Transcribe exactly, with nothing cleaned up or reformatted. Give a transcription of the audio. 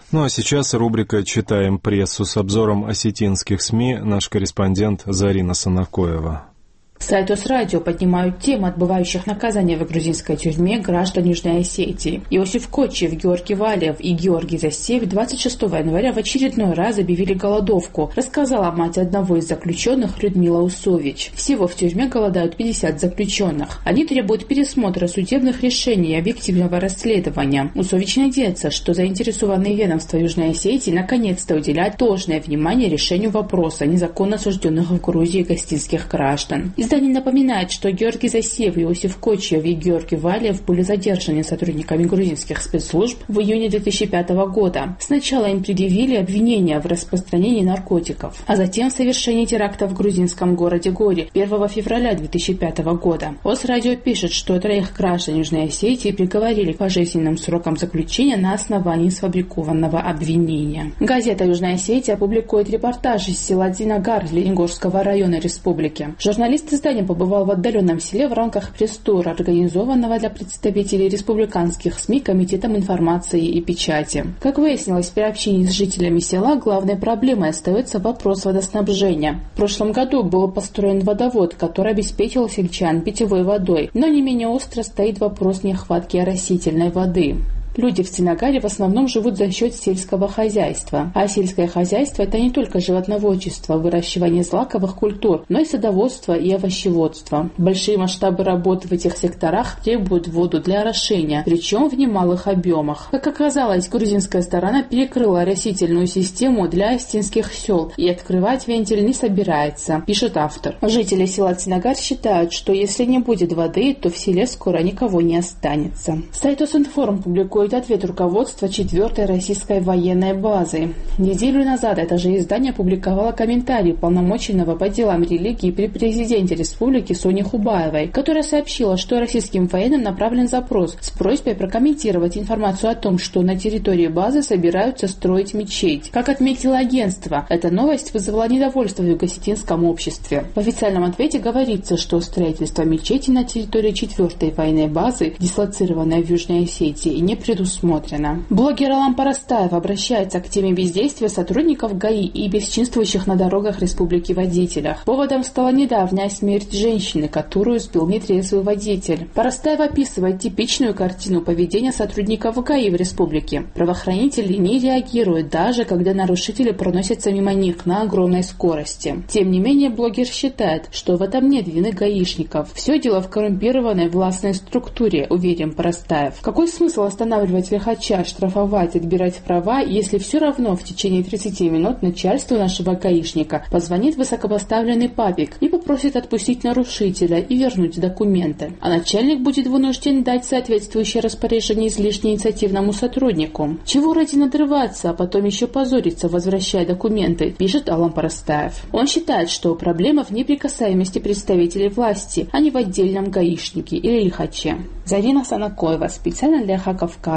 Ну а сейчас рубрика «Читаем прессу» с обзором осетинских СМИ, наш корреспондент Зарина Санакоева. Сайт ОСРадио поднимают тему отбывающих наказания в грузинской тюрьме граждан Южной Осетии. Иосиф Кочев, Георгий Валев и Георгий Засевь двадцать шестого января в очередной раз объявили голодовку, рассказала мать одного из заключенных Людмила Усович. Всего в тюрьме голодают пятьдесят заключенных. Они требуют пересмотра судебных решений и объективного расследования. Усович надеется, что заинтересованные ведомства Южной Осетии наконец-то уделяют должное внимание решению вопроса незаконно осужденных в Грузии гостинских граждан. Издание напоминает, что Георгий Засев, Иосиф Кочев и Георгий Валев были задержаны сотрудниками грузинских спецслужб в июне две тысячи пятого года. Сначала им предъявили обвинения в распространении наркотиков, а затем в совершении теракта в грузинском городе Гори первого февраля две тысячи пятого года. ОСРадио пишет, что троих граждан Южной Осетии приговорили к пожизненным срокам заключения на основании сфабрикованного обвинения. Газета «Южная Осетия» публикует репортаж из села Динагар Лениногорского района республики. Журналист издание побывал в отдаленном селе в рамках пресс-тура, организованного для представителей республиканских СМИ Комитетом информации и печати. Как выяснилось, при общении с жителями села главной проблемой остается вопрос водоснабжения. В прошлом году был построен водовод, который обеспечил сельчан питьевой водой, но не менее остро стоит вопрос нехватки оросительной воды. Люди в Динагаре в основном живут за счет сельского хозяйства. А сельское хозяйство – это не только животноводчество, выращивание злаковых культур, но и садоводство и овощеводство. Большие масштабы работы в этих секторах требуют воду для орошения, причем в немалых объемах. Как оказалось, грузинская сторона перекрыла оросительную систему для остинских сел и открывать вентиль не собирается, пишет автор. Жители села Динагар считают, что если не будет воды, то в селе скоро никого не останется. Сайт Осинформ публикует ответ руководства четвертой российской военной базы. Неделю назад это же издание опубликовало комментарий уполномоченного по делам религии при президенте республики Сони Хубаевой, которая сообщила, что российским военным направлен запрос с просьбой прокомментировать информацию о том, что на территории базы собираются строить мечеть. Как отметило агентство, эта новость вызвала недовольство в юго-осетинском обществе. В официальном ответе говорится, что строительство мечети на территории четвертой военной базы, дислоцированной в Южной Осетии, не предусмотрено. предусмотрено. Блогер Алам Парастаев обращается к теме бездействия сотрудников ГАИ и бесчинствующих на дорогах республики водителях. Поводом стала недавняя смерть женщины, которую сбил нетрезвый водитель. Парастаев описывает типичную картину поведения сотрудников ГАИ в республике. Правоохранители не реагируют, даже когда нарушители проносятся мимо них на огромной скорости. Тем не менее, блогер считает, что в этом нет вины гаишников. Все дело в коррумпированной властной структуре, уверен Парастаев. Какой смысл останавливать лихача, штрафовать, отбирать права, если все равно в течение тридцати минут начальству нашего гаишника позвонит высокопоставленный папик и попросит отпустить нарушителя и вернуть документы. А начальник будет вынужден дать соответствующее распоряжение излишне инициативному сотруднику. Чего ради надрываться, а потом еще позориться, возвращая документы, пишет Алам Парастаев. Он считает, что проблема в неприкасаемости представителей власти, а не в отдельном гаишнике или лихаче. Зарина Санакоева, специально для Хаковка.